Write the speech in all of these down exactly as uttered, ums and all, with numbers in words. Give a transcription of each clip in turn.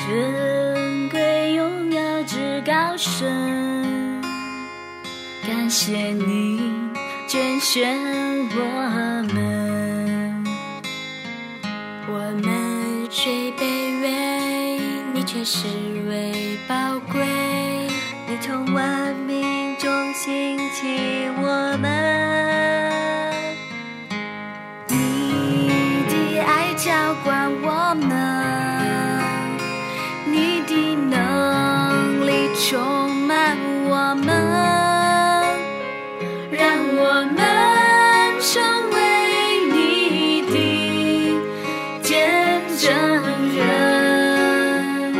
尊贵荣耀至高神，感谢你拣选我们。我们虽卑微，你却视为宝贵，你从万民中兴起我们，你的爱浇灌我们，你的能力充满我们，让我们成为你的见证人。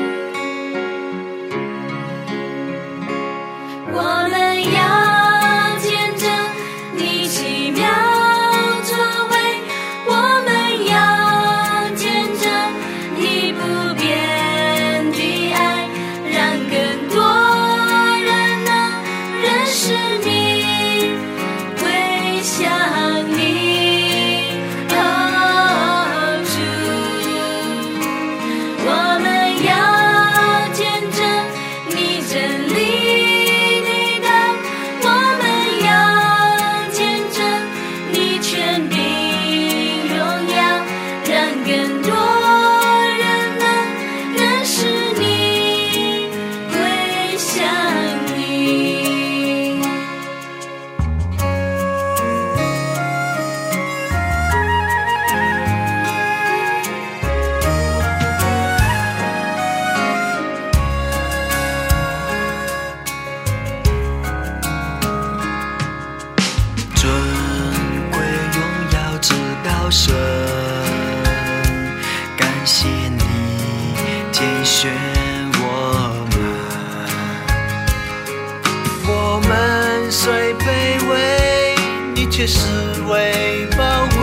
我们要见证你奇妙作为，我们要见证你不变的爱，让更多人能认识你，归向你。哦，主，我们要见证你真理的道，我们要见证你权柄荣耀，让更多人能认识你，归向你。 尊贵荣耀至高神，感谢你拣选我们。我们虽卑微，你却视为宝贵，